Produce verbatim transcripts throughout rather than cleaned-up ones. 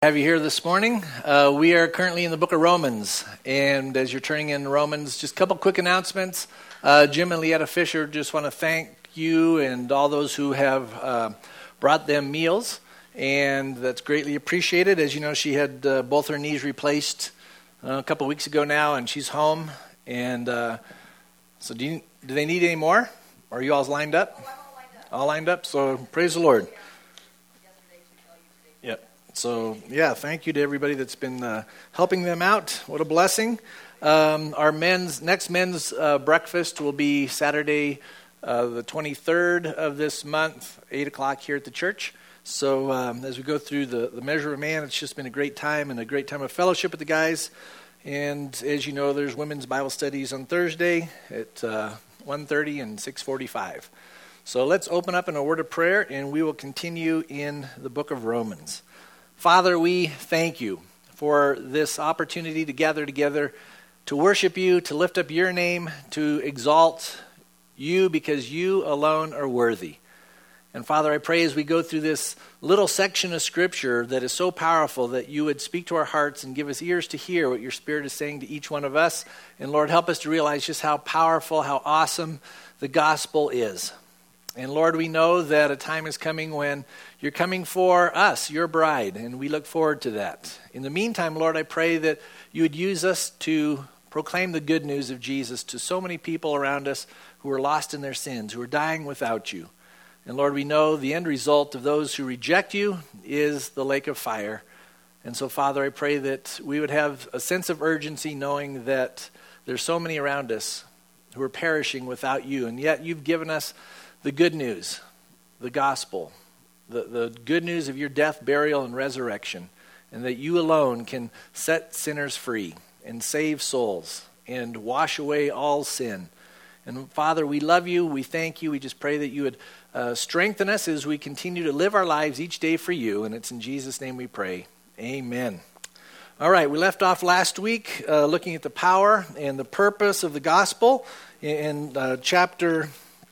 Have you here this morning? Uh, we are currently in the book of Romans, and as you're turning in Romans, just a couple quick announcements. Uh, Jim and Leetta Fisher just want to thank you and all those who have uh, brought them meals, and that's greatly appreciated. As you know, she had uh, both her knees replaced uh, a couple weeks ago now, and she's home. And uh, so, do you, do they need any more? Are you all lined up? Oh, I'm all lined up. All lined up. So praise the Lord. Yeah. Yesterday to tell you today. Yep. So, yeah, thank you to everybody that's been uh, helping them out. What a blessing. Um, our men's next men's uh, breakfast will be Saturday, uh, the twenty-third of this month, eight o'clock here at the church. So um, as we go through the, the Measure of Man, it's just been a great time and a great time of fellowship with the guys. And as you know, there's women's Bible studies on Thursday at uh, one thirty and six forty-five. So let's open up in a word of prayer, and we will continue in the book of Romans. Father, we thank you for this opportunity to gather together, to worship you, to lift up your name, to exalt you because you alone are worthy. And Father, I pray as we go through this little section of Scripture that is so powerful that you would speak to our hearts and give us ears to hear what your Spirit is saying to each one of us. And Lord, help us to realize just how powerful, how awesome the gospel is. And Lord, we know that a time is coming when you're coming for us, your bride, and we look forward to that. In the meantime, Lord, I pray that you would use us to proclaim the good news of Jesus to so many people around us who are lost in their sins, who are dying without you. And Lord, we know the end result of those who reject you is the lake of fire. And so, Father, I pray that we would have a sense of urgency knowing that there's so many around us who are perishing without you, and yet you've given us the good news, the gospel, the, the good news of your death, burial, and resurrection, and that you alone can set sinners free and save souls and wash away all sin. And Father, we love you. We thank you. We just pray that you would uh, strengthen us as we continue to live our lives each day for you. And it's in Jesus' name we pray. Amen. All right, we left off last week uh, looking at the power and the purpose of the gospel in uh, chapter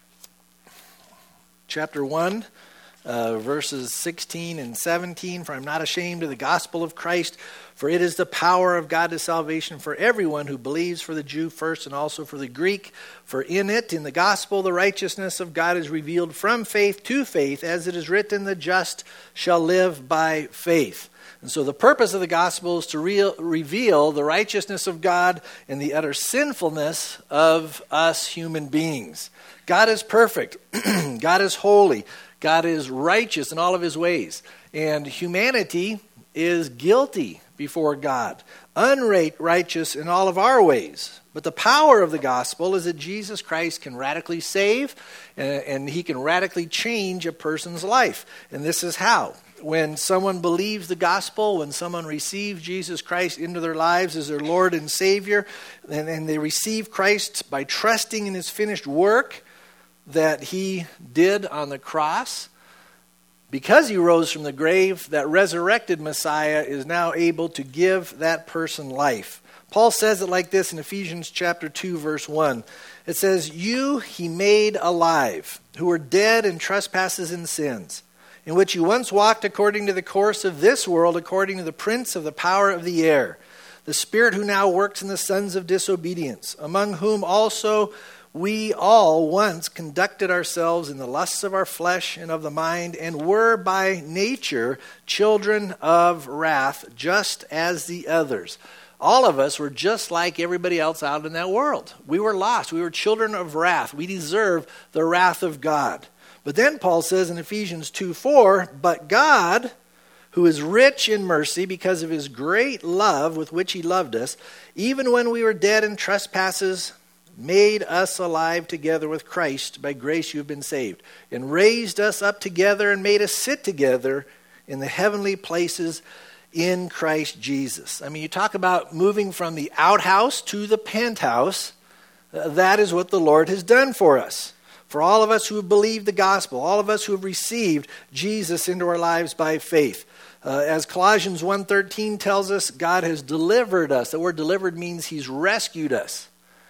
Chapter one, uh, verses sixteen and seventeen. For I'm not ashamed of the gospel of Christ, for it is the power of God to salvation for everyone who believes, for the Jew first and also for the Greek. For in it, in the gospel, the righteousness of God is revealed from faith to faith, as it is written, the just shall live by faith. And so the purpose of the gospel is to re- reveal the righteousness of God and the utter sinfulness of us human beings. God is perfect. God is holy. God is righteous in all of his ways. And humanity is guilty before God, unrighteous in all of our ways. But the power of the gospel is that Jesus Christ can radically save, and, and he can radically change a person's life. And this is how. When someone believes the gospel, when someone receives Jesus Christ into their lives as their Lord and Savior, and, and they receive Christ by trusting in his finished work that he did on the cross, because he rose from the grave, that resurrected Messiah is now able to give that person life. Paul says it like this in Ephesians chapter two, verse one. It says, "You he made alive, who were dead in trespasses and sins, in which you once walked according to the course of this world, according to the prince of the power of the air, the spirit who now works in the sons of disobedience, among whom also we all once conducted ourselves in the lusts of our flesh and of the mind, and were by nature children of wrath, just as the others." All of us were just like everybody else out in that world. We were lost. We were children of wrath. We deserve the wrath of God. But then Paul says in Ephesians two four, "But God, who is rich in mercy because of his great love with which he loved us, even when we were dead in trespasses, made us alive together with Christ. By grace you have been saved, and raised us up together and made us sit together in the heavenly places in Christ Jesus." I mean, you talk about moving from the outhouse to the penthouse. Uh, that is what the Lord has done for us. For all of us who have believed the gospel, all of us who have received Jesus into our lives by faith. Uh, as Colossians one thirteen tells us, God has delivered us. The word delivered means he's rescued us.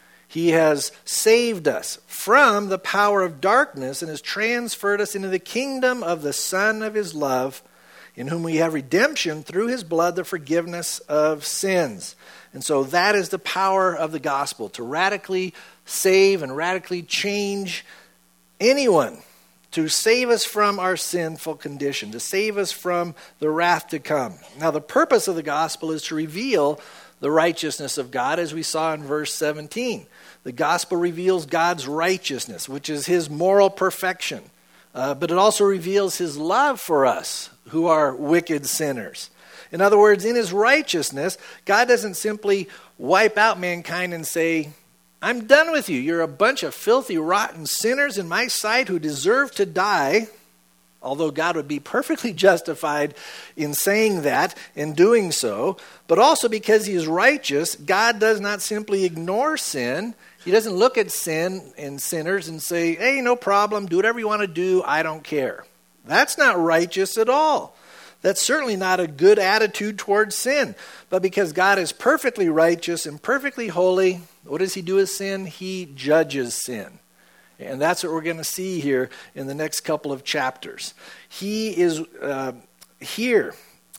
He has saved us from the power of darkness and has transferred us into the kingdom of the Son of his love, in whom we have redemption through his blood, the forgiveness of sins. And so that is the power of the gospel, to radically save and radically change anyone, to save us from our sinful condition, to save us from the wrath to come. Now, the purpose of the gospel is to reveal the righteousness of God, as we saw in verse seventeen. The gospel reveals God's righteousness, which is his moral perfection. Uh, but it also reveals his love for us, who are wicked sinners. In other words, in his righteousness, God doesn't simply wipe out mankind and say, I'm done with you. You're a bunch of filthy, rotten sinners in my sight who deserve to die. Although God would be perfectly justified in saying that and doing so. But also because he is righteous, God does not simply ignore sin. He doesn't look at sin and sinners and say, hey, no problem, do whatever you want to do, I don't care. That's not righteous at all. That's certainly not a good attitude towards sin. But because God is perfectly righteous and perfectly holy, what does he do with sin? He judges sin. And that's what we're going to see here in the next couple of chapters. He is uh, here.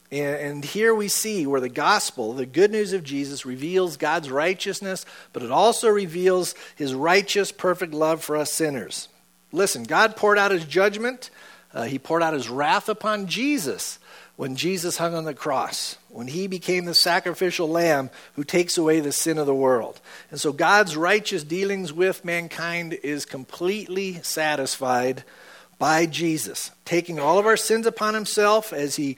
And here we see where the gospel, the good news of Jesus, reveals God's righteousness, but it also reveals his righteous, perfect love for us sinners. Listen, God poured out his judgment. Uh, he poured out his wrath upon Jesus when Jesus hung on the cross, when he became the sacrificial lamb who takes away the sin of the world. And so God's righteous dealings with mankind is completely satisfied by Jesus, taking all of our sins upon himself as he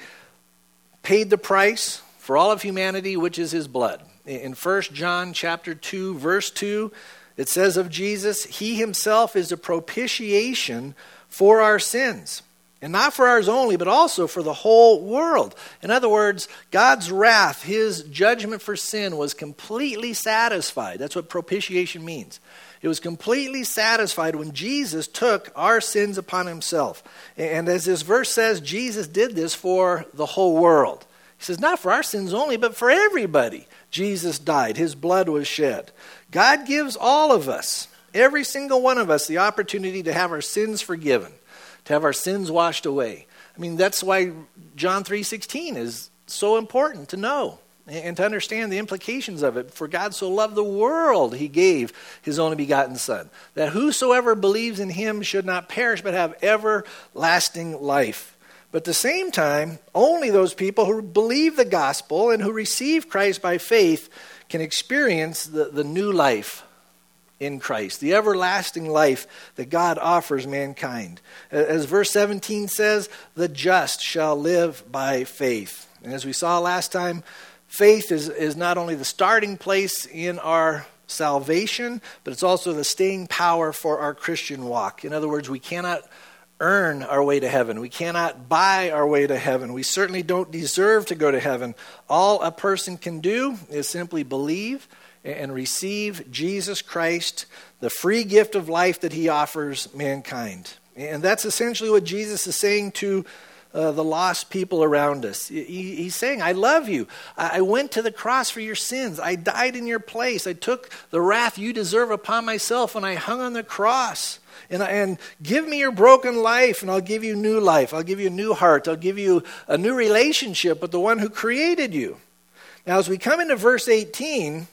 paid the price for all of humanity, which is his blood. In First John chapter two, verse two, it says of Jesus, he himself is a propitiation for our sins. And not for ours only, but also for the whole world. In other words, God's wrath, his judgment for sin was completely satisfied. That's what propitiation means. It was completely satisfied when Jesus took our sins upon himself. And as this verse says, Jesus did this for the whole world. He says, not for our sins only, but for everybody. Jesus died. His blood was shed. God gives all of us, every single one of us, the opportunity to have our sins forgiven, to have our sins washed away. I mean, that's why John three sixteen is so important to know and to understand the implications of it. For God so loved the world, he gave his only begotten Son, that whosoever believes in him should not perish but have everlasting life. But at the same time, only those people who believe the gospel and who receive Christ by faith can experience the, the new life in Christ, the everlasting life that God offers mankind. As verse seventeen says, the just shall live by faith. And as we saw last time, faith is, is not only the starting place in our salvation, but it's also the staying power for our Christian walk. In other words, we cannot earn our way to heaven. We cannot buy our way to heaven. We certainly don't deserve to go to heaven. All a person can do is simply believe and receive Jesus Christ, the free gift of life that he offers mankind. And that's essentially what Jesus is saying to uh, the lost people around us. He, he's saying, I love you. I went to the cross for your sins. I died in your place. I took the wrath you deserve upon myself when I hung on the cross. And, and give me your broken life, and I'll give you new life. I'll give you a new heart. I'll give you a new relationship with the one who created you. Now, as we come into verse eighteen,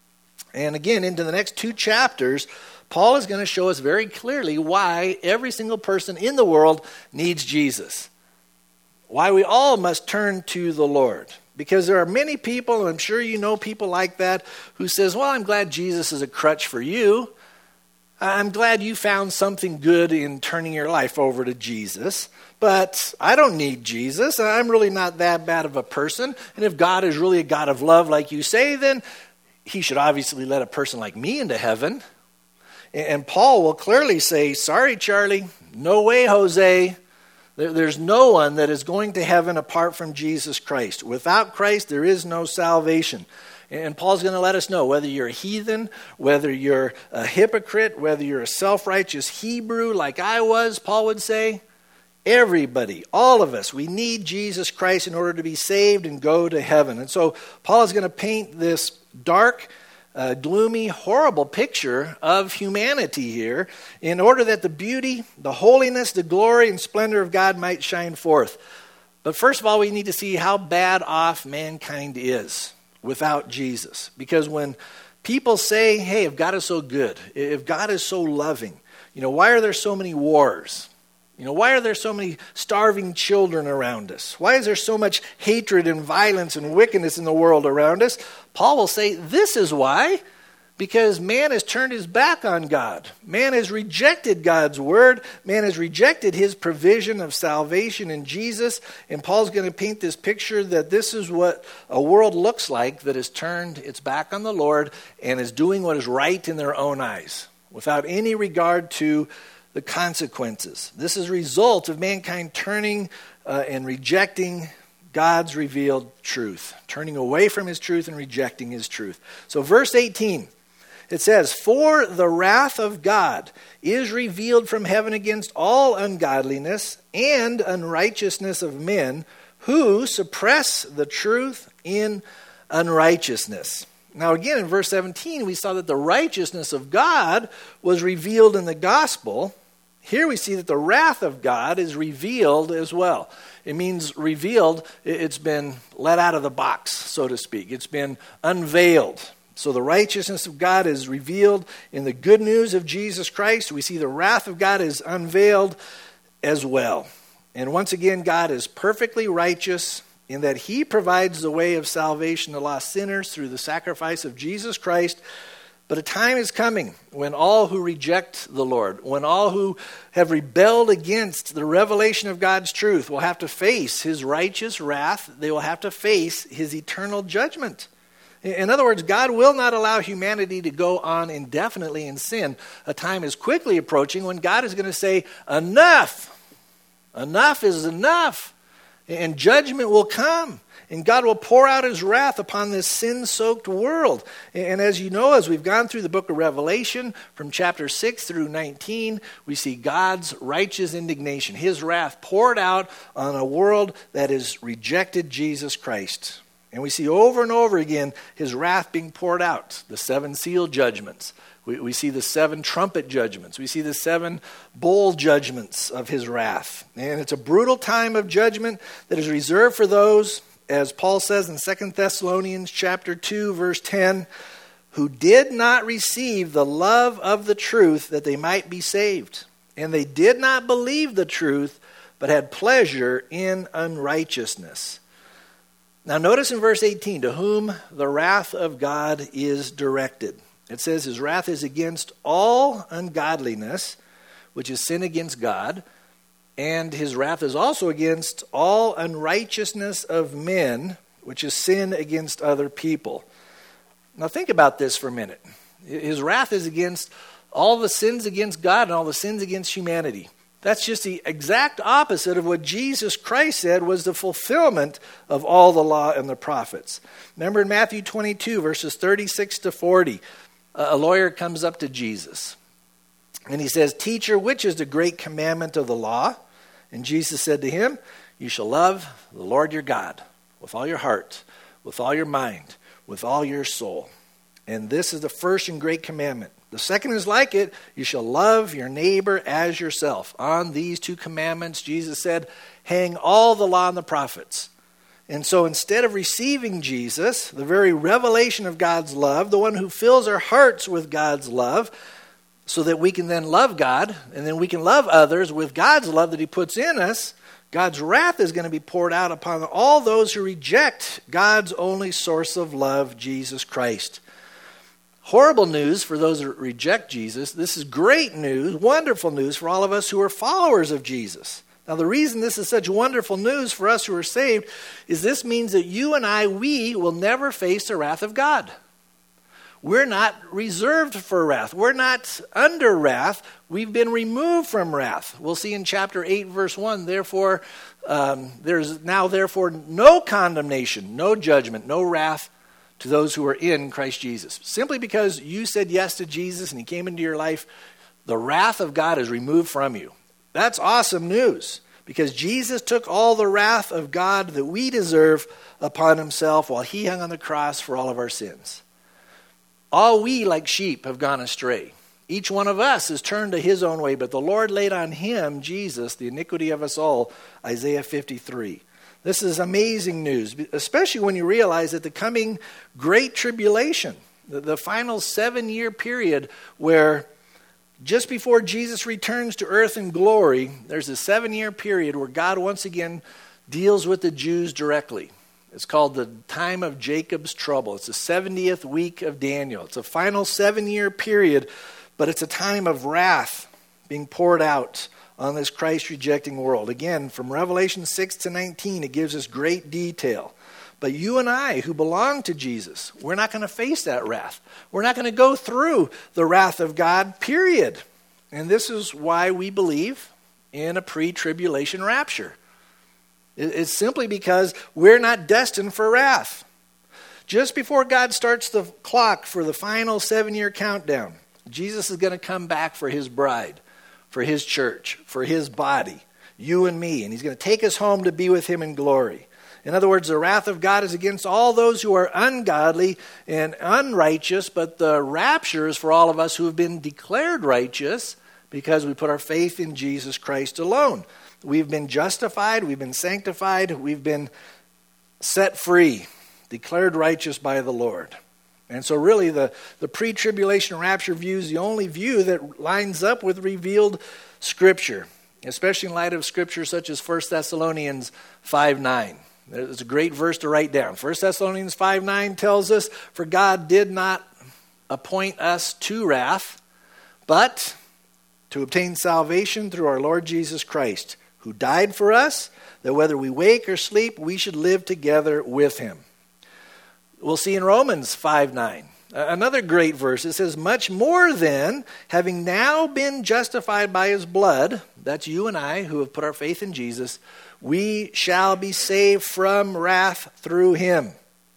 and again, into the next two chapters, Paul is going to show us very clearly why every single person in the world needs Jesus. Why we all must turn to the Lord. Because there are many people, and I'm sure you know people like that, who says, well, I'm glad Jesus is a crutch for you. I'm glad you found something good in turning your life over to Jesus. But I don't need Jesus. I'm really not that bad of a person. And if God is really a God of love like you say, then he should obviously let a person like me into heaven. And Paul will clearly say, sorry, Charlie, no way, Jose. There's no one that is going to heaven apart from Jesus Christ. Without Christ, there is no salvation. And Paul's going to let us know whether you're a heathen, whether you're a hypocrite, whether you're a self-righteous Hebrew like I was, Paul would say, everybody, all of us, we need Jesus Christ in order to be saved and go to heaven. And so Paul is going to paint this dark, uh, gloomy, horrible picture of humanity here in order that the beauty, the holiness, the glory, and splendor of God might shine forth. But first of all, we need to see how bad off mankind is without Jesus. Because when people say, hey, if God is so good, if God is so loving, you know, why are there so many wars? You know, why are there so many starving children around us? Why is there so much hatred and violence and wickedness in the world around us? Paul will say, this is why. Because man has turned his back on God. Man has rejected God's word. Man has rejected his provision of salvation in Jesus. And Paul's going to paint this picture that this is what a world looks like that has turned its back on the Lord and is doing what is right in their own eyes without any regard to the consequences. This is a result of mankind turning uh, and rejecting God's revealed truth, turning away from his truth and rejecting his truth. So verse eighteen. It says, for the wrath of God is revealed from heaven against all ungodliness and unrighteousness of men who suppress the truth in unrighteousness. Now again, in verse seventeen, we saw that the righteousness of God was revealed in the gospel. Here we see that the wrath of God is revealed as well. It means revealed, it's been let out of the box, so to speak. It's been unveiled. So the righteousness of God is revealed in the good news of Jesus Christ. We see the wrath of God is unveiled as well. And once again, God is perfectly righteous in that he provides the way of salvation to lost sinners through the sacrifice of Jesus Christ. But a time is coming when all who reject the Lord, when all who have rebelled against the revelation of God's truth will have to face his righteous wrath. They will have to face his eternal judgment. In other words, God will not allow humanity to go on indefinitely in sin. A time is quickly approaching when God is going to say, enough. Enough is enough. And judgment will come. And God will pour out his wrath upon this sin-soaked world. And as you know, as we've gone through the book of Revelation, from chapter six through nineteen, we see God's righteous indignation, his wrath poured out on a world that has rejected Jesus Christ. And we see over and over again his wrath being poured out. The seven seal judgments. We, we see the seven trumpet judgments. We see the seven bowl judgments of his wrath. And it's a brutal time of judgment that is reserved for those, as Paul says in Second Thessalonians chapter two, verse ten, who did not receive the love of the truth that they might be saved. And they did not believe the truth, but had pleasure in unrighteousness. Now notice in verse eighteen, to whom the wrath of God is directed. It says his wrath is against all ungodliness, which is sin against God, and his wrath is also against all unrighteousness of men, which is sin against other people. Now think about this for a minute. His wrath is against all the sins against God and all the sins against humanity. That's just the exact opposite of what Jesus Christ said was the fulfillment of all the law and the prophets. Remember in Matthew twenty-two, verses thirty-six to forty, a lawyer comes up to Jesus. And he says, "Teacher, which is the great commandment of the law?" And Jesus said to him, "You shall love the Lord your God with all your heart, with all your mind, with all your soul. And this is the first and great commandment. The second is like it, you shall love your neighbor as yourself." On these two commandments, Jesus said, hang all the law and the prophets. And so instead of receiving Jesus, the very revelation of God's love, the one who fills our hearts with God's love, so that we can then love God, and then we can love others with God's love that he puts in us, God's wrath is going to be poured out upon all those who reject God's only source of love, Jesus Christ. Horrible news for those who reject Jesus. This is great news, wonderful news for all of us who are followers of Jesus. Now, the reason this is such wonderful news for us who are saved is this means that you and I, we will never face the wrath of God. We're not reserved for wrath. We're not under wrath. We've been removed from wrath. We'll see in chapter eight, verse one, therefore, um, there's now therefore no condemnation, no judgment, no wrath to those who are in Christ Jesus. Simply because you said yes to Jesus and he came into your life, the wrath of God is removed from you. That's awesome news, because Jesus took all the wrath of God that we deserve upon himself while he hung on the cross for all of our sins. All we, like sheep, have gone astray. Each one of us has turned to his own way, but the Lord laid on him, Jesus, the iniquity of us all, Isaiah fifty-three. This is amazing news, especially when you realize that the coming Great Tribulation, the, the final seven-year period where just before Jesus returns to earth in glory, there's a seven-year period where God once again deals with the Jews directly. It's called the time of Jacob's trouble. It's the seventieth week of Daniel. It's a final seven-year period, but it's a time of wrath being poured out on this Christ-rejecting world. Again, from Revelation six to nineteen, it gives us great detail. But you and I, who belong to Jesus, we're not going to face that wrath. We're not going to go through the wrath of God, period. And this is why we believe in a pre-tribulation rapture. It's simply because we're not destined for wrath. Just before God starts the clock for the final seven-year countdown, Jesus is going to come back for his bride, for his church, for his body, you and me. And he's going to take us home to be with him in glory. In other words, the wrath of God is against all those who are ungodly and unrighteous, but the rapture is for all of us who have been declared righteous because we put our faith in Jesus Christ alone. We've been justified, we've been sanctified, we've been set free, declared righteous by the Lord. And so really the, the pre-tribulation rapture view is the only view that lines up with revealed Scripture, especially in light of Scripture such as First Thessalonians five nine. There's a great verse to write down. First Thessalonians five nine tells us, "For God did not appoint us to wrath, but to obtain salvation through our Lord Jesus Christ, who died for us, that whether we wake or sleep, we should live together with him." We'll see in Romans five nine, another great verse. It says, "Much more then, having now been justified by his blood," that's you and I who have put our faith in Jesus, "we shall be saved from wrath through him."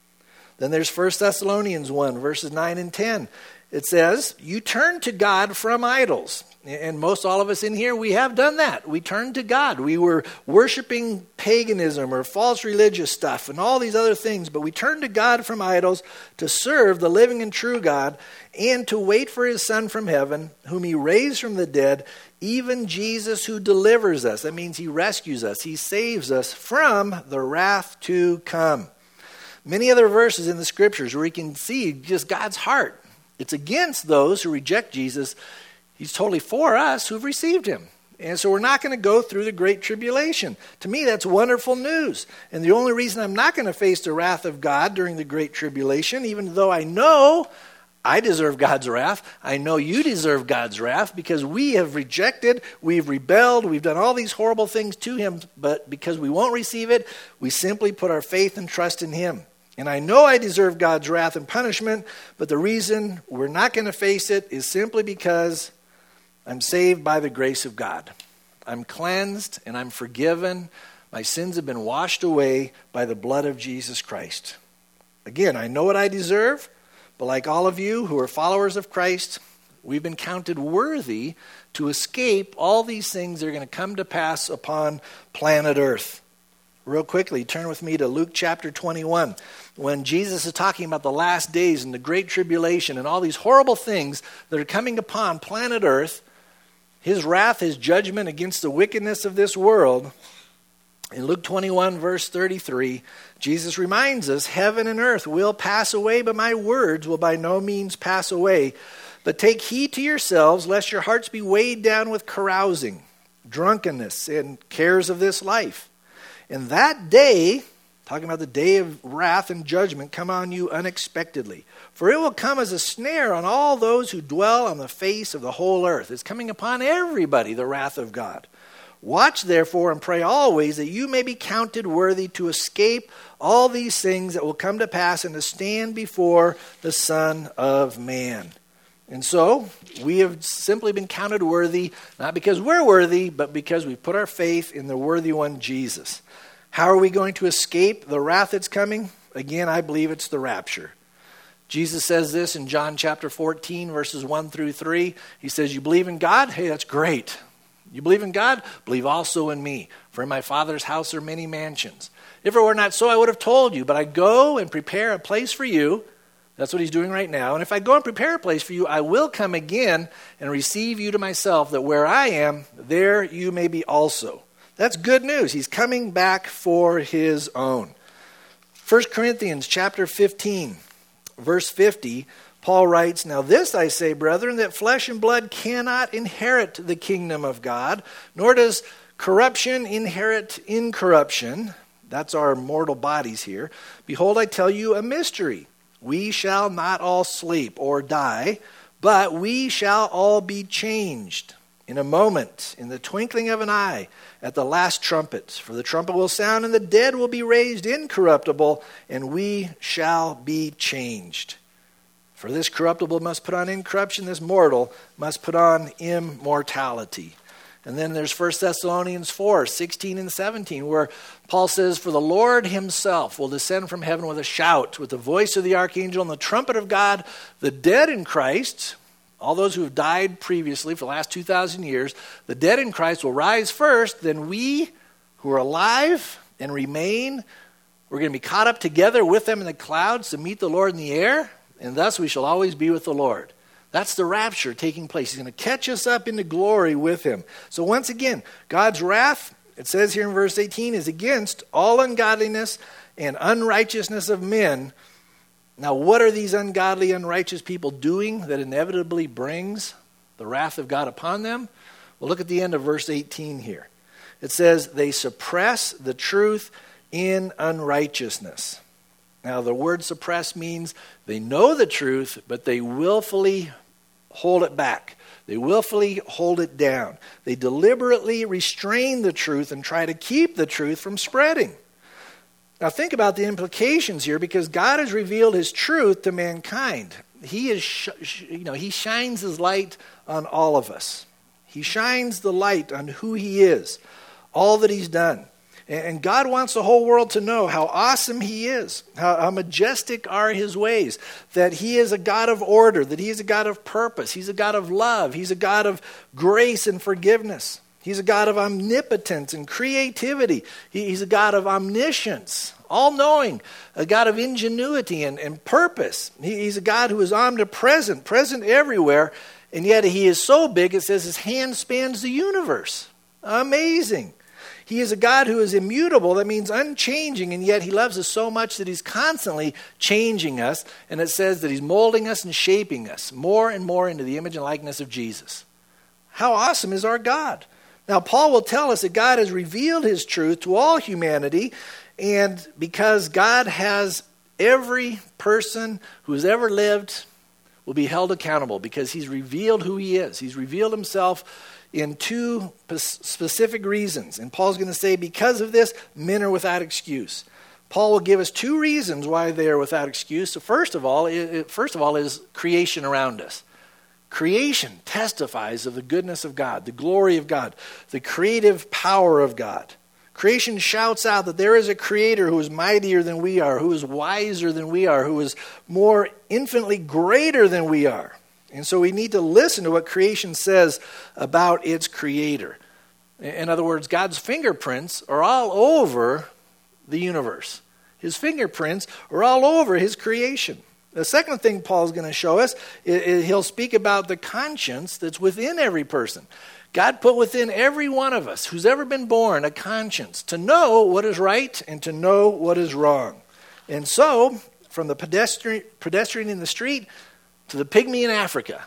Then there's First Thessalonians one, verses nine and ten. It says, "You turn to God from idols." And most all of us in here, we have done that. We turned to God. We were worshiping paganism or false religious stuff and all these other things. But we turned to God from idols to serve the living and true God and to wait for his Son from heaven, whom he raised from the dead, even Jesus who delivers us. That means he rescues us. He saves us from the wrath to come. Many other verses in the Scriptures where you can see just God's heart. It's against those who reject Jesus. He's totally for us who've received him. And so we're not going to go through the Great Tribulation. To me, that's wonderful news. And the only reason I'm not going to face the wrath of God during the Great Tribulation, even though I know I deserve God's wrath, I know you deserve God's wrath because we have rejected, we've rebelled, we've done all these horrible things to him, but because we won't receive it, we simply put our faith and trust in him. And I know I deserve God's wrath and punishment, but the reason we're not going to face it is simply because I'm saved by the grace of God. I'm cleansed and I'm forgiven. My sins have been washed away by the blood of Jesus Christ. Again, I know what I deserve, but like all of you who are followers of Christ, we've been counted worthy to escape all these things that are going to come to pass upon planet Earth. Real quickly, turn with me to Luke chapter twenty-one. When Jesus is talking about the last days and the Great Tribulation and all these horrible things that are coming upon planet Earth, his wrath, his judgment against the wickedness of this world. In Luke twenty-one, verse thirty-three, Jesus reminds us, "Heaven and earth will pass away, but my words will by no means pass away. But take heed to yourselves, lest your hearts be weighed down with carousing, drunkenness, and cares of this life. And that day," talking about the day of wrath and judgment, "come on you unexpectedly. For it will come as a snare on all those who dwell on the face of the whole earth." It's coming upon everybody, the wrath of God. "Watch therefore and pray always that you may be counted worthy to escape all these things that will come to pass and to stand before the Son of Man." And so we have simply been counted worthy, not because we're worthy, but because we put our faith in the worthy one, Jesus. How are we going to escape the wrath that's coming? Again, I believe it's the rapture. Jesus says this in John chapter fourteen, verses one through three. He says, "You believe in God? Hey, that's great. You believe in God? Believe also in me. For in my Father's house are many mansions. If it were not so, I would have told you. But I go and prepare a place for you." That's what he's doing right now. "And if I go and prepare a place for you, I will come again and receive you to myself, that where I am, there you may be also. That's good news. He's coming back for his own. First Corinthians chapter fifteen, verse fifty, Paul writes, "Now this I say, brethren, that flesh and blood cannot inherit the kingdom of God, nor does corruption inherit incorruption." That's our mortal bodies here. "Behold, I tell you a mystery. We shall not all sleep or die, but we shall all be changed in a moment, in the twinkling of an eye, at the last trumpet. For the trumpet will sound, and the dead will be raised incorruptible, and we shall be changed. For this corruptible must put on incorruption, this mortal must put on immortality." And then there's First Thessalonians four, sixteen and seventeen, where Paul says, "For the Lord himself will descend from heaven with a shout, with the voice of the archangel and the trumpet of God. The dead in Christ," all those who have died previously for the last two thousand years, "the dead in Christ will rise first, then we who are alive and remain, we're going to be caught up together with them in the clouds to meet the Lord in the air, and thus we shall always be with the Lord." That's the rapture taking place. He's going to catch us up into glory with him. So once again, God's wrath, it says here in verse eighteen, is against all ungodliness and unrighteousness of men. Now, what are these ungodly, unrighteous people doing that inevitably brings the wrath of God upon them? Well, look at the end of verse eighteen here. It says, "They suppress the truth in unrighteousness." Now, the word suppress means they know the truth, but they willfully hold it back. They willfully hold it down. They deliberately restrain the truth and try to keep the truth from spreading. Now, think about the implications here, because God has revealed his truth to mankind. He is, sh- you know, he shines his light on all of us. He shines the light on who he is, all that he's done. And God wants the whole world to know how awesome he is, how, how majestic are his ways, that he is a God of order, that he is a God of purpose, he's a God of love, he's a God of grace and forgiveness. He's a God of omnipotence and creativity. He, he's a God of omniscience, all-knowing, a God of ingenuity and, and purpose. He, he's a God who is omnipresent, present everywhere, and yet he is so big it says his hand spans the universe. Amazing. He is a God who is immutable, that means unchanging, and yet he loves us so much that he's constantly changing us, and it says that he's molding us and shaping us more and more into the image and likeness of Jesus. How awesome is our God? Now, Paul will tell us that God has revealed his truth to all humanity, and because God has every person who has ever lived will be held accountable, because he's revealed who he is. He's revealed himself in two specific reasons. And Paul's going to say, because of this, men are without excuse. Paul will give us two reasons why they are without excuse. So first of all, it, first of all is creation around us. Creation testifies of the goodness of God, the glory of God, the creative power of God. Creation shouts out that there is a creator who is mightier than we are, who is wiser than we are, who is more infinitely greater than we are. And so we need to listen to what creation says about its creator. In other words, God's fingerprints are all over the universe. His fingerprints are all over his creation. The second thing Paul's going to show us is he'll speak about the conscience that's within every person. God put within every one of us who's ever been born a conscience to know what is right and to know what is wrong. And so, from the pedestrian, pedestrian in the street to the pygmy in Africa,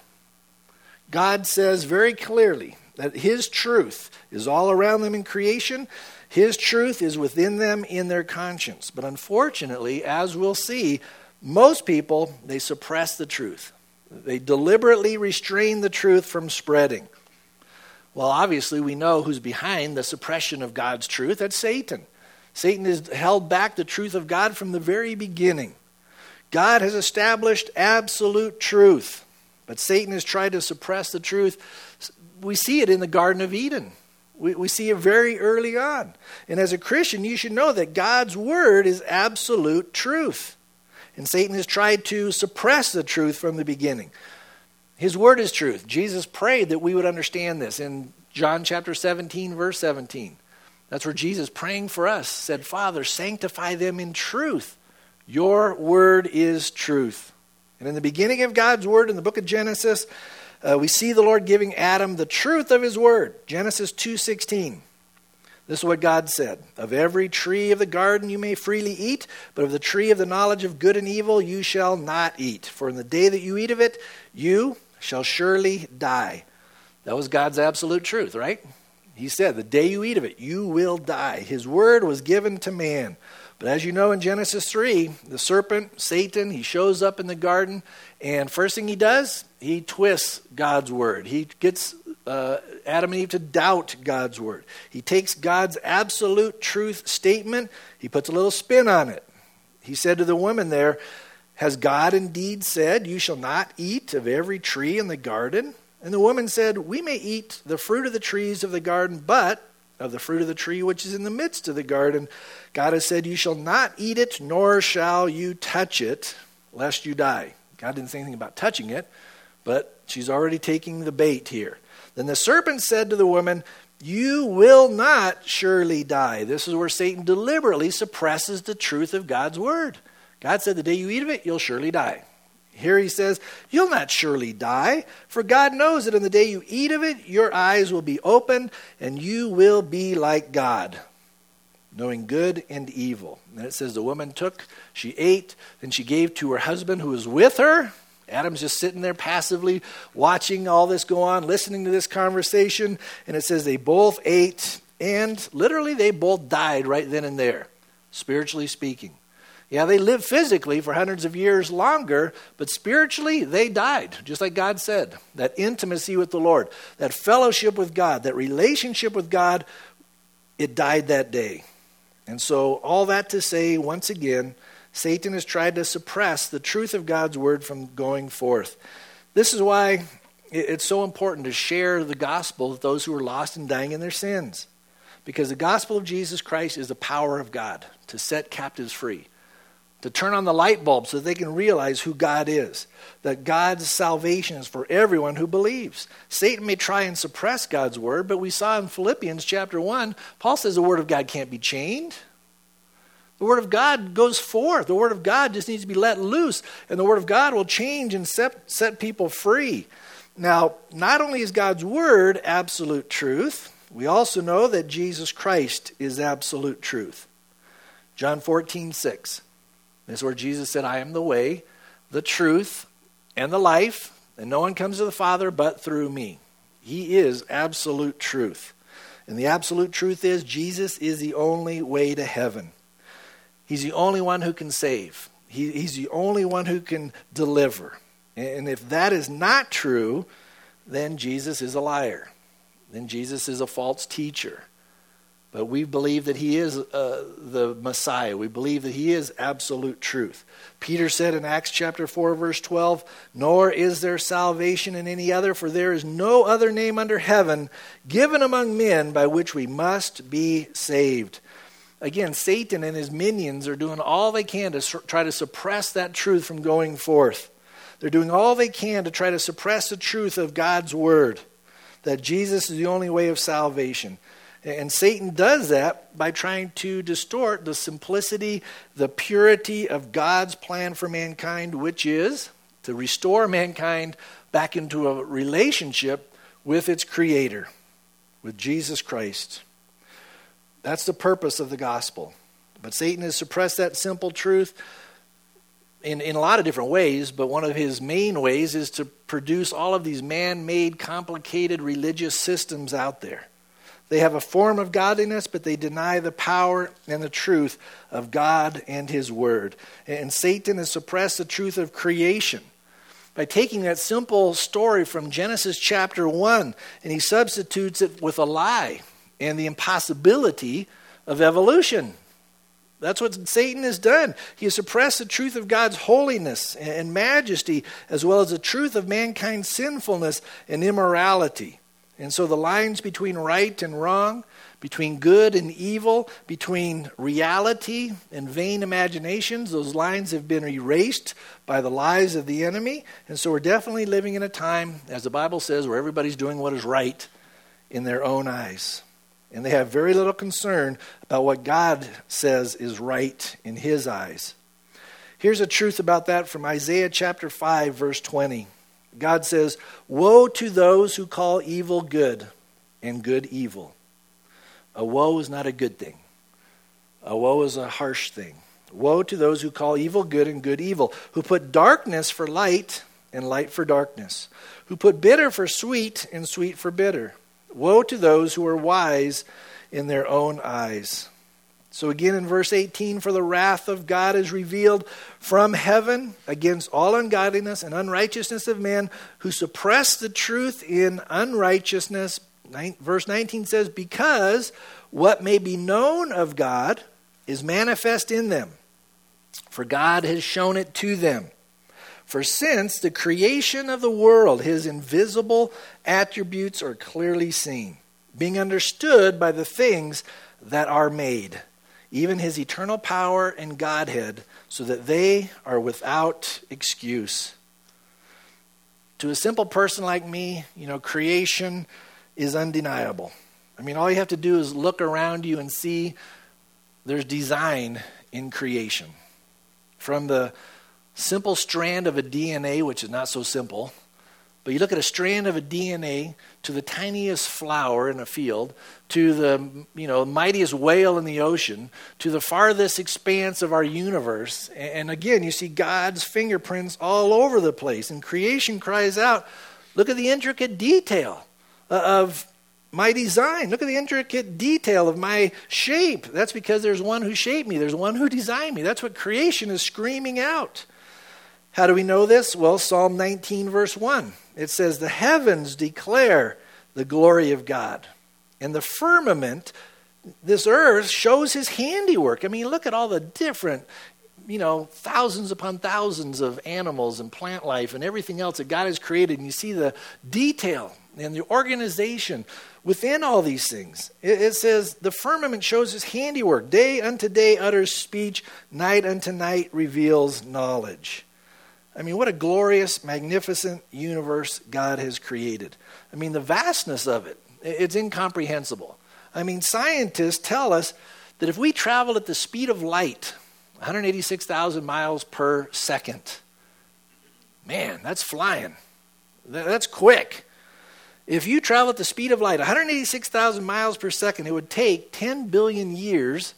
God says very clearly that his truth is all around them in creation. His truth is within them in their conscience. But unfortunately, as we'll see, most people, they suppress the truth. They deliberately restrain the truth from spreading. Well, obviously, we know who's behind the suppression of God's truth. That's Satan. Satan has held back the truth of God from the very beginning. God has established absolute truth, but Satan has tried to suppress the truth. We see it in the Garden of Eden. We, we see it very early on. And as a Christian, you should know that God's word is absolute truth. And Satan has tried to suppress the truth from the beginning. His word is truth. Jesus prayed that we would understand this in John chapter seventeen, verse seventeen. That's where Jesus, praying for us, said, "Father, sanctify them in truth. Your word is truth." And in the beginning of God's word, in the book of Genesis, uh, we see the Lord giving Adam the truth of his word. Genesis two sixteen. This is what God said. Of every tree of the garden you may freely eat, but of the tree of the knowledge of good and evil you shall not eat. For in the day that you eat of it, you shall surely die. That was God's absolute truth, right? He said, the day you eat of it, you will die. His word was given to man. But as you know in Genesis three, the serpent, Satan, he shows up in the garden, and first thing he does, he twists God's word. He gets uh, Adam and Eve to doubt God's word. He takes God's absolute truth statement, he puts a little spin on it. He said to the woman there, has God indeed said, you shall not eat of every tree in the garden? And the woman said, we may eat the fruit of the trees of the garden, but of the fruit of the tree which is in the midst of the garden, God has said, you shall not eat it, nor shall you touch it, lest you die. God didn't say anything about touching it, but she's already taking the bait here. Then the serpent said to the woman, you will not surely die. This is where Satan deliberately suppresses the truth of God's word. God said, the day you eat of it, you'll surely die. Here he says, you'll not surely die, for God knows that in the day you eat of it, your eyes will be opened, and you will be like God, knowing good and evil. And it says the woman took, she ate, then she gave to her husband who was with her. Adam's just sitting there passively watching all this go on, listening to this conversation. And it says they both ate, and literally they both died right then and there, spiritually speaking. Yeah, they lived physically for hundreds of years longer, but spiritually they died, just like God said. That intimacy with the Lord, that fellowship with God, that relationship with God, it died that day. And so all that to say, once again, Satan has tried to suppress the truth of God's word from going forth. This is why it's so important to share the gospel with those who are lost and dying in their sins. Because the gospel of Jesus Christ is the power of God to set captives free, to turn on the light bulb so that they can realize who God is, that God's salvation is for everyone who believes. Satan may try and suppress God's word, but we saw in Philippians chapter one, Paul says the word of God can't be chained. The word of God goes forth. The word of God just needs to be let loose, and the word of God will change and set, set people free. Now, not only is God's word absolute truth, we also know that Jesus Christ is absolute truth. John fourteen six. This is where Jesus said, I am the way, the truth, and the life, and no one comes to the Father but through me. He is absolute truth. And the absolute truth is Jesus is the only way to heaven. He's the only one who can save. He, he's the only one who can deliver. And if that is not true, then Jesus is a liar. Then Jesus is a false teacher. But we believe that he is uh, the Messiah. We believe that he is absolute truth. Peter said in Acts chapter four, verse twelve, nor is there salvation in any other, for there is no other name under heaven given among men by which we must be saved. Again, Satan and his minions are doing all they can to su- try to suppress that truth from going forth. They're doing all they can to try to suppress the truth of God's word, that Jesus is the only way of salvation. And Satan does that by trying to distort the simplicity, the purity of God's plan for mankind, which is to restore mankind back into a relationship with its Creator, with Jesus Christ. That's the purpose of the gospel. But Satan has suppressed that simple truth in, in a lot of different ways, but one of his main ways is to produce all of these man-made, complicated religious systems out there. They have a form of godliness, but they deny the power and the truth of God and his word. And Satan has suppressed the truth of creation by taking that simple story from Genesis chapter one, and he substitutes it with a lie and the impossibility of evolution. That's what Satan has done. He has suppressed the truth of God's holiness and majesty, as well as the truth of mankind's sinfulness and immorality. And so the lines between right and wrong, between good and evil, between reality and vain imaginations, those lines have been erased by the lies of the enemy. And so we're definitely living in a time, as the Bible says, where everybody's doing what is right in their own eyes. And they have very little concern about what God says is right in his eyes. Here's a truth about that from Isaiah chapter five, verse twenty. God says, woe to those who call evil good and good evil. A woe is not a good thing. A woe is a harsh thing. Woe to those who call evil good and good evil, who put darkness for light and light for darkness, who put bitter for sweet and sweet for bitter. Woe to those who are wise in their own eyes. So again in verse eighteen, for the wrath of God is revealed from heaven against all ungodliness and unrighteousness of men who suppress the truth in unrighteousness. Verse nineteen says, because what may be known of God is manifest in them, for God has shown it to them. For since the creation of the world, his invisible attributes are clearly seen, being understood by the things that are made, even his eternal power and Godhead, so that they are without excuse. To a simple person like me, you know, creation is undeniable. I mean, all you have to do is look around you and see there's design in creation. From the simple strand of a D N A, which is not so simple, but you look at a strand of a D N A to the tiniest flower in a field, to the you know mightiest whale in the ocean, to the farthest expanse of our universe. And again, you see God's fingerprints all over the place. And creation cries out, look at the intricate detail of my design. Look at the intricate detail of my shape. That's because there's one who shaped me. There's one who designed me. That's what creation is screaming out. How do we know this? Well, Psalm nineteen, verse one. It says, the heavens declare the glory of God, and the firmament, this earth, shows his handiwork. I mean, look at all the different, you know, thousands upon thousands of animals and plant life and everything else that God has created. And you see the detail and the organization within all these things. It, it says, the firmament shows his handiwork. Day unto day utters speech. Night unto night reveals knowledge. I mean, what a glorious, magnificent universe God has created. I mean, the vastness of it, it's incomprehensible. I mean, scientists tell us that if we travel at the speed of light, one hundred eighty-six thousand miles per second, man, that's flying. That's quick. If you travel at the speed of light, one hundred eighty-six thousand miles per second, it would take ten billion years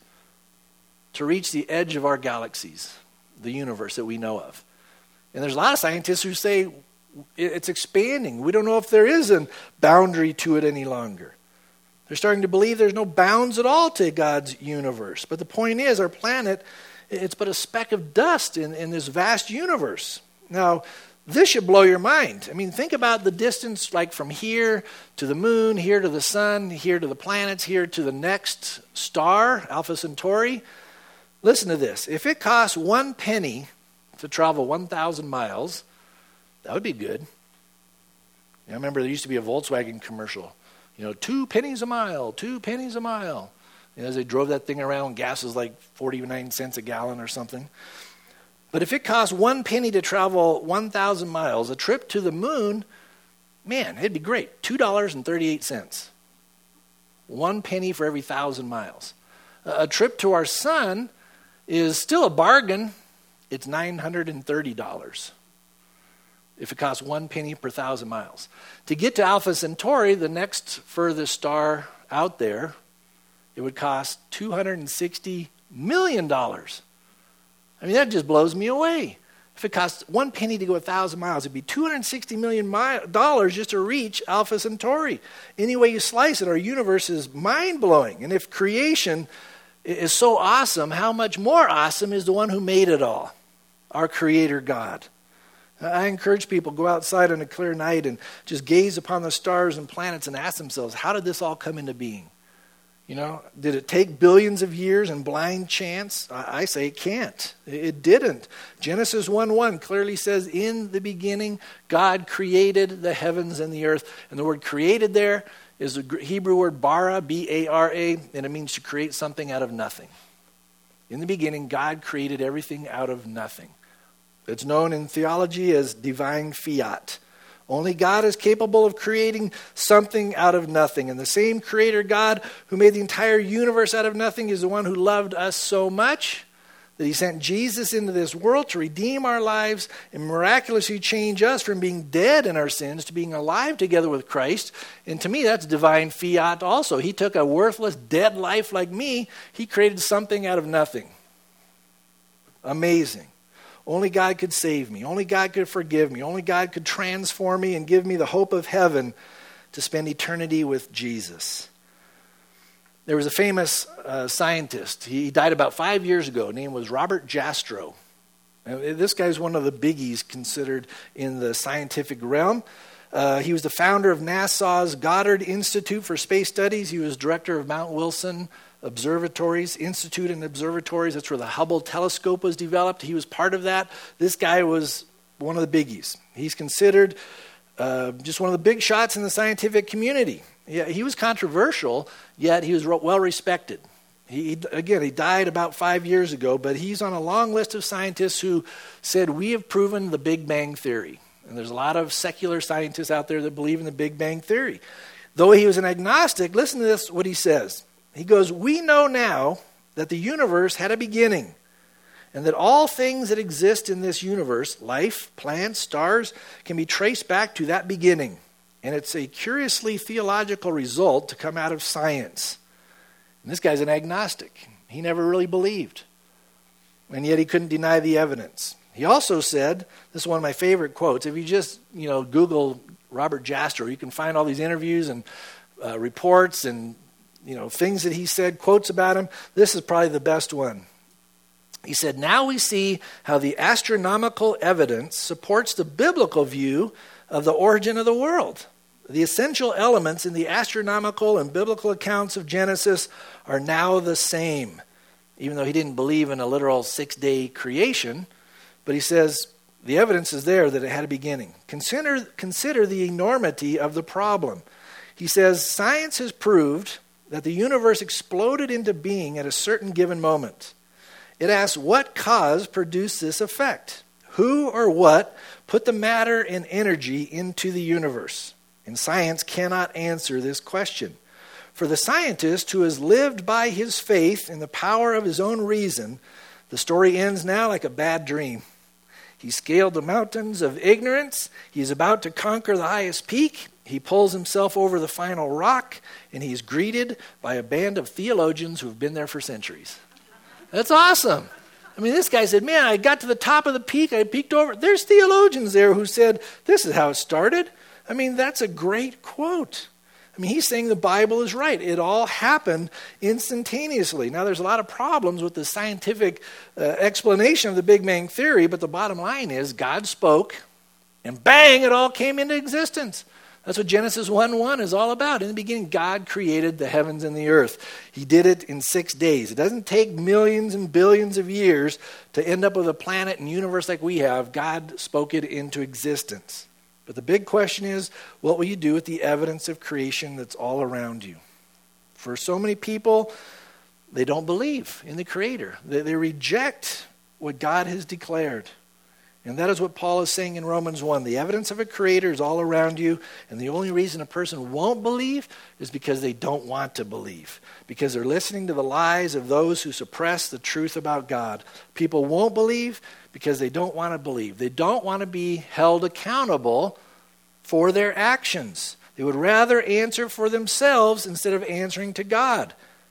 to reach the edge of our galaxies, the universe that we know of. And there's a lot of scientists who say it's expanding. We don't know if there is a boundary to it any longer. They're starting to believe there's no bounds at all to God's universe. But the point is, our planet, it's but a speck of dust in, in this vast universe. Now, this should blow your mind. I mean, think about the distance, like from here to the moon, here to the sun, here to the planets, here to the next star, Alpha Centauri. Listen to this. If it costs one penny to travel one thousand miles, that would be good. You know, I remember there used to be a Volkswagen commercial. You know, two pennies a mile, two pennies a mile. You know, as they drove that thing around, gas was like forty-nine cents a gallon or something. But if it costs one penny to travel one thousand miles, a trip to the moon, man, it'd be great. two dollars and thirty-eight cents. One penny for every thousand miles. A trip to our sun is still a bargain. It's nine hundred thirty dollars if it costs one penny per thousand miles. To get to Alpha Centauri, the next furthest star out there, it would cost two hundred sixty million dollars. I mean, that just blows me away. If it costs one penny to go a thousand miles, it'd be two hundred sixty million dollars just to reach Alpha Centauri. Any way you slice it, our universe is mind-blowing. And if creation is so awesome, how much more awesome is the one who made it all? Our Creator God. I encourage people to go outside on a clear night and just gaze upon the stars and planets and ask themselves, how did this all come into being? You know, did it take billions of years and blind chance? I say it can't. It didn't. Genesis one one clearly says, in the beginning, God created the heavens and the earth. And the word created there is the Hebrew word bara, B A R A, and it means to create something out of nothing. In the beginning, God created everything out of nothing. It's known in theology as divine fiat. Only God is capable of creating something out of nothing. And the same Creator God who made the entire universe out of nothing is the one who loved us so much that he sent Jesus into this world to redeem our lives and miraculously change us from being dead in our sins to being alive together with Christ. And to me, that's divine fiat also. He took a worthless, dead life like me. He created something out of nothing. Amazing. Only God could save me. Only God could forgive me. Only God could transform me and give me the hope of heaven to spend eternity with Jesus. There was a famous uh, scientist. He died about five years ago. His name was Robert Jastrow. Now, this guy's one of the biggies considered in the scientific realm. Uh, he was the founder of NASA's Goddard Institute for Space Studies. He was director of Mount Wilson Observatories, Institute and Observatories. That's where the Hubble telescope was developed. He was part of that. This guy was one of the biggies. He's considered uh, just one of the big shots in the scientific community. Yeah, he was controversial, yet he was well respected. He, again, he died about five years ago, but he's on a long list of scientists who said, we have proven the Big Bang Theory. And there's a lot of secular scientists out there that believe in the Big Bang Theory. Though he was an agnostic, listen to this, what he says. He goes, we know now that the universe had a beginning, and that all things that exist in this universe, life, plants, stars, can be traced back to that beginning. And it's a curiously theological result to come out of science. And this guy's an agnostic. He never really believed. And yet he couldn't deny the evidence. He also said, this is one of my favorite quotes. If you just, you know, Google Robert Jastrow, you can find all these interviews and uh, reports and, you know, things that he said, quotes about him. This is probably the best one. He said, now we see how the astronomical evidence supports the biblical view of the origin of the world. The essential elements in the astronomical and biblical accounts of Genesis are now the same. Even though he didn't believe in a literal six-day creation, but he says the evidence is there that it had a beginning. Consider, consider the enormity of the problem. He says science has proved that the universe exploded into being at a certain given moment. It asks what cause produced this effect? Who or what put the matter and energy into the universe? And science cannot answer this question. For the scientist who has lived by his faith in the power of his own reason, the story ends now like a bad dream. He scaled the mountains of ignorance. He is about to conquer the highest peak. He pulls himself over the final rock, and he's greeted by a band of theologians who have been there for centuries. That's awesome. I mean, this guy said, man, I got to the top of the peak. I peeked over. There's theologians there who said, this is how it started. I mean, that's a great quote. I mean, he's saying the Bible is right. It all happened instantaneously. Now, there's a lot of problems with the scientific uh, explanation of the Big Bang Theory, but the bottom line is God spoke, and bang, it all came into existence. That's what Genesis one one is all about. In the beginning, God created the heavens and the earth. He did it in six days. It doesn't take millions and billions of years to end up with a planet and universe like we have. God spoke it into existence. But the big question is, what will you do with the evidence of creation that's all around you? For so many people, they don't believe in the Creator. They, they reject what God has declared. And that is what Paul is saying in Romans one. The evidence of a Creator is all around you, and the only reason a person won't believe is because they don't want to believe, because they're listening to the lies of those who suppress the truth about God. People won't believe because they don't want to believe. They don't want to be held accountable for their actions. They would rather answer for themselves instead of answering to God.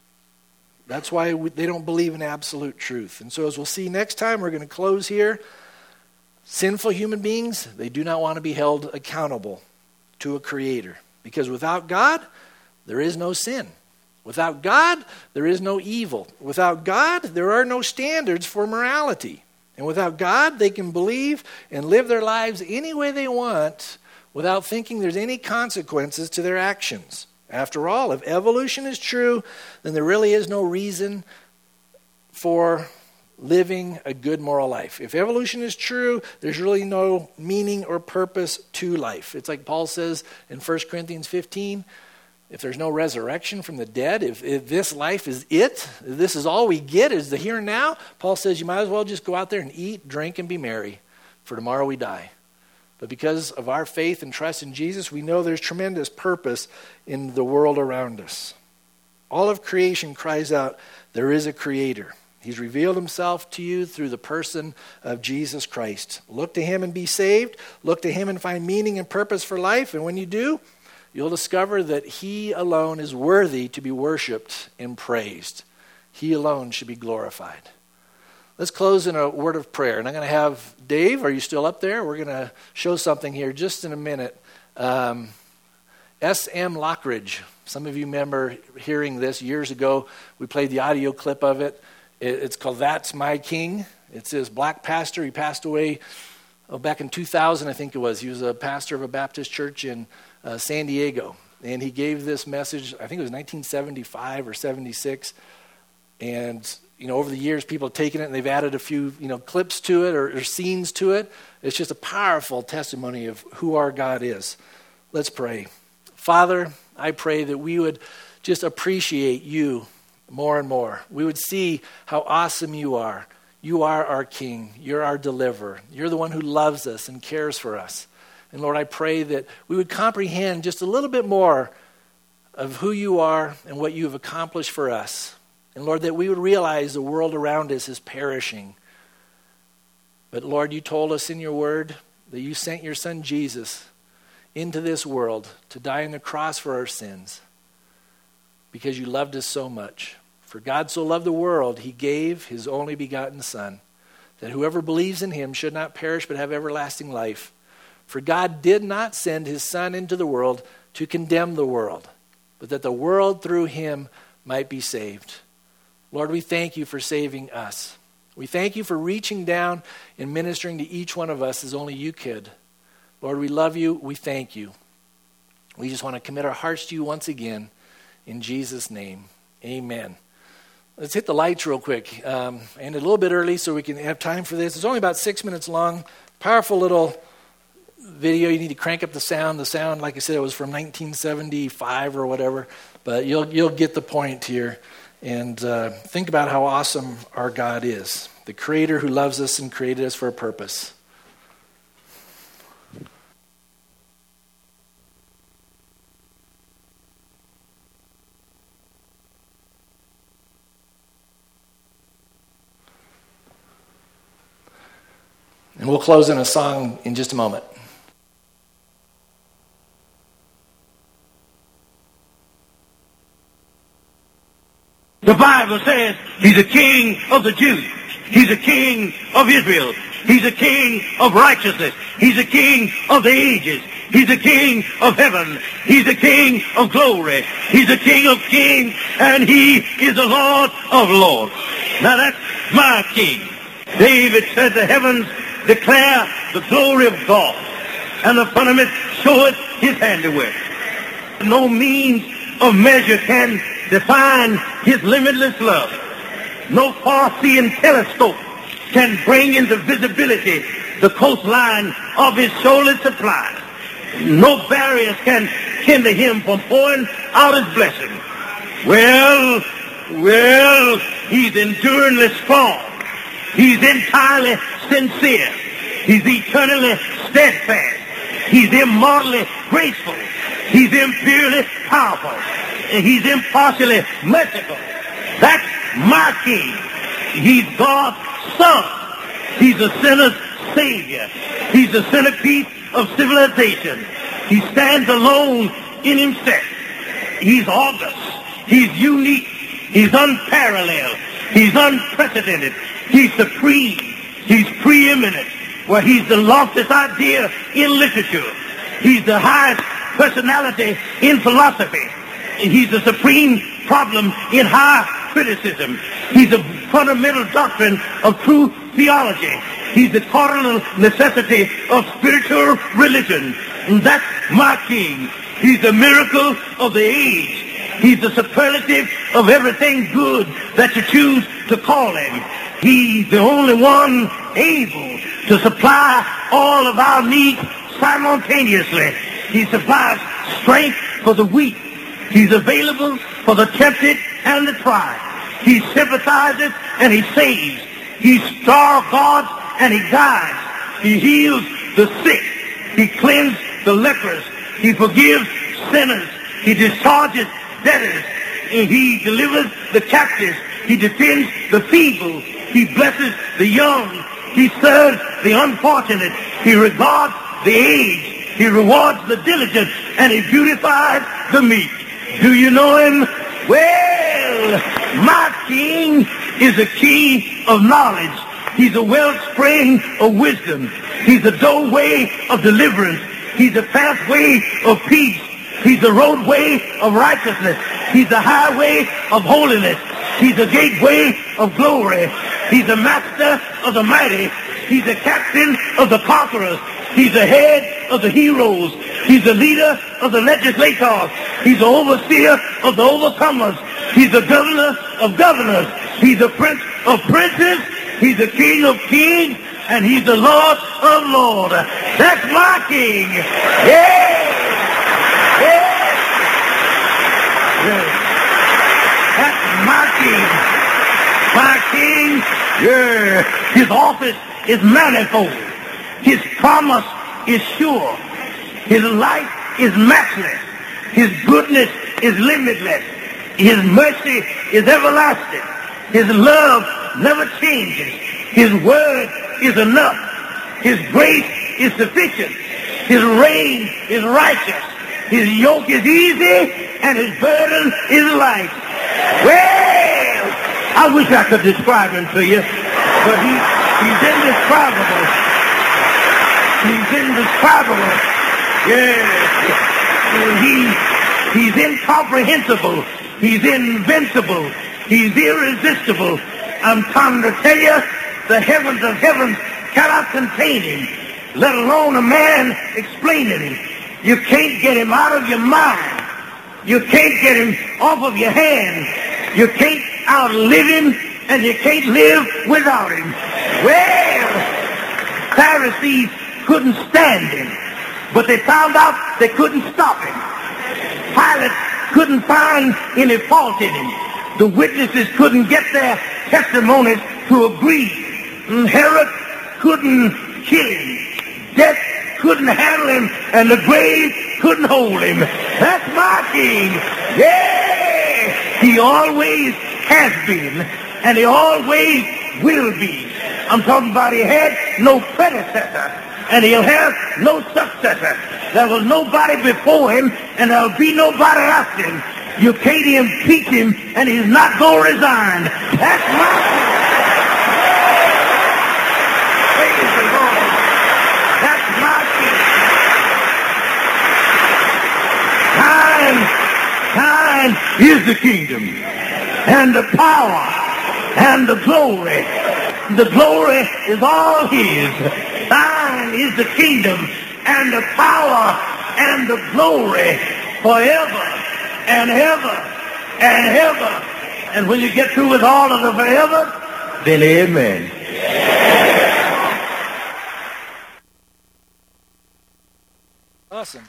That's why we, they don't believe in absolute truth. And so as we'll see next time, we're going to close here. Sinful human beings, they do not want to be held accountable to a Creator. Because without God, there is no sin. Without God, there is no evil. Without God, there are no standards for morality. And without God, they can believe and live their lives any way they want without thinking there's any consequences to their actions. After all, if evolution is true, then there really is no reason for living a good moral life. If evolution is true, there's really no meaning or purpose to life. It's like Paul says in First Corinthians fifteen, if there's no resurrection from the dead, if, if this life is it, if this is all we get is the here and now, Paul says you might as well just go out there and eat, drink, and be merry, for tomorrow we die. But because of our faith and trust in Jesus, we know there's tremendous purpose in the world around us. All of creation cries out, there is a Creator. He's revealed himself to you through the person of Jesus Christ. Look to him and be saved. Look to him and find meaning and purpose for life. And when you do, you'll discover that he alone is worthy to be worshiped and praised. He alone should be glorified. Let's close in a word of prayer. And I'm going to have Dave, are you still up there? We're going to show something here just in a minute. Um, S M Lockridge. Some of you remember hearing this years ago. We played the audio clip of it. It's called That's My King. It's his black pastor. He passed away oh, back in two thousand, I think it was. He was a pastor of a Baptist church in uh, San Diego. And he gave this message, I think it was nineteen seventy-five or seventy-six. And, you know, over the years, people have taken it and they've added a few, you know, clips to it or, or scenes to it. It's just a powerful testimony of who our God is. Let's pray. Father, I pray that we would just appreciate you more and more. We would see how awesome you are. You are our King. You're our deliverer. You're the one who loves us and cares for us. And Lord, I pray that we would comprehend just a little bit more of who you are and what you have accomplished for us. And Lord, that we would realize the world around us is perishing. But Lord, you told us in your word that you sent your son Jesus into this world to die on the cross for our sins because you loved us so much. For God so loved the world, he gave his only begotten Son, that whoever believes in him should not perish but have everlasting life. For God did not send his Son into the world to condemn the world, but that the world through him might be saved. Lord, we thank you for saving us. We thank you for reaching down and ministering to each one of us as only you could. Lord, we love you. We thank you. We just want to commit our hearts to you once again. In Jesus' name, amen. Let's hit the lights real quick. Um, I ended a little bit early so we can have time for this. It's only about six minutes long. Powerful little video. You need to crank up the sound. The sound, like I said, it was from nineteen seventy-five or whatever. But you'll you'll get the point here. And uh, think about how awesome our God is. The Creator who loves us and created us for a purpose. And we'll close in a song in just a moment. The Bible says he's a king of the Jews. He's a king of Israel. He's a king of righteousness. He's a king of the ages. He's a king of heaven. He's a king of glory. He's a king of kings. And he is the Lord of lords. Now that's my king. David said the heavens declare the glory of God, and the firmament showeth his handiwork. No means of measure can define his limitless love. No far-seeing telescope can bring into visibility the coastline of his shoaling supply. No barriers can hinder him from pouring out his blessing. Well, well, he's enduringly strong. He's entirely sincere. He's eternally steadfast. He's immortally graceful. He's imperially powerful. And he's impartially merciful. That's my king. He's God's son. He's a sinner's savior. He's the centerpiece of civilization. He stands alone in himself. He's august. He's unique. He's unparalleled. He's unprecedented. He's supreme. He's preeminent. Well, he's the loftiest idea in literature. He's the highest personality in philosophy. And he's the supreme problem in high criticism. He's the fundamental doctrine of true theology. He's the cardinal necessity of spiritual religion. And that's my king. He's the miracle of the age. He's the superlative of everything good that you choose to call him. He's the only one able to supply all of our needs simultaneously. He supplies strength for the weak. He's available for the tempted and the tried. He sympathizes and he saves. He star guards and he guides. He heals the sick. He cleanses the lepers. He forgives sinners. He discharges debtors. And he delivers the captives. He defends the feeble. He blesses the young. He serves the unfortunate. He regards the aged. He rewards the diligent. And he beautifies the meek. Do you know him? Well, my king is a king of knowledge. He's a wellspring of wisdom. He's a doorway of deliverance. He's a pathway of peace. He's a roadway of righteousness. He's a highway of holiness. He's a gateway of glory. He's a master of the mighty. He's a captain of the conquerors. He's the head of the heroes. He's the leader of the legislators. He's the overseer of the overcomers. He's the governor of governors. He's the prince of princes. He's the king of kings. And he's the Lord of lords. That's my king. Yeah! Yeah! Yeah. That's my king. My king. Yeah. His office is manifold. His promise is sure. His life is matchless. His goodness is limitless. His mercy is everlasting. His love never changes. His word is enough. His grace is sufficient. His reign is righteous. His yoke is easy and his burden is light. Well, I wish I could describe him to you, but he, he's indescribable. He's indescribable. Yeah. He, he's incomprehensible. He's invincible. He's irresistible. I'm trying to tell you, the heavens of heavens cannot contain him, let alone a man explaining him. You can't get him out of your mind. You can't get him off of your hand. You can't outlive him, and you can't live without him. Well, Pharisees couldn't stand him, but they found out they couldn't stop him. Pilate couldn't find any fault in him. The witnesses couldn't get their testimonies to agree. Herod couldn't kill him. Death couldn't handle him, and the grave couldn't hold him. That's my king. Yeah! He always has been, and he always will be. I'm talking about he had no predecessor, and he'll have no successor. There was nobody before him, and there'll be nobody after him. You can't impeach him, and he's not going to resign. That's my king. Praise the Lord. That's my king. Thine, thine is the kingdom, and the power, and the glory. The glory is all his. Thine is the kingdom, and the power, and the glory forever and ever and ever. And when you get through with all of the forever, then amen. Awesome.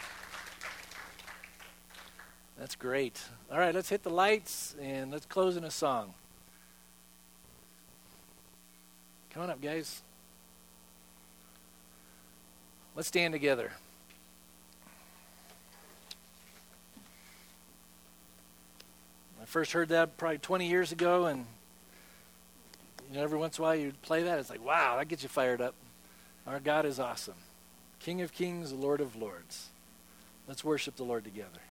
That's great. All right, let's hit the lights and let's close in a song. Come on up, guys. Let's stand together. I first heard that probably twenty years ago, and you know, every once in a while you play that. It's like, wow, that gets you fired up. Our God is awesome. King of kings, Lord of lords. Let's worship the Lord together.